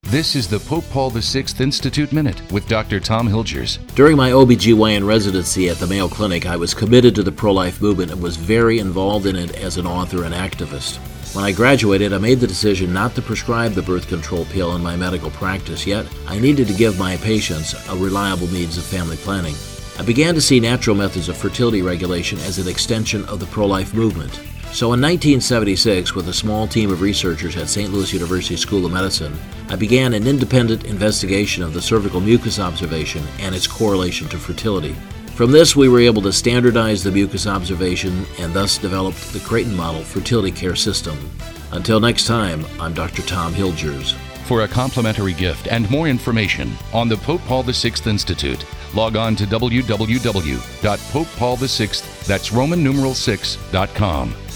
This is the Pope Paul VI Institute Minute with Dr. Tom Hilgers. During my OBGYN residency at the Mayo Clinic, I was committed to the pro-life movement and was very involved in it as an author and activist. When I graduated, I made the decision not to prescribe the birth control pill in my medical practice, yet I needed to give my patients a reliable means of family planning. I began to see natural methods of fertility regulation as an extension of the pro-life movement. So in 1976, with a small team of researchers at St. Louis University School of Medicine, I began an independent investigation of the cervical mucus observation and its correlation to fertility. From this, we were able to standardize the mucus observation and thus developed the Creighton Model fertility care system. Until next time, I'm Dr. Tom Hilgers. For a complimentary gift and more information on the Pope Paul VI Institute, log on to www.popepaul6, that's Roman numeral 6.com.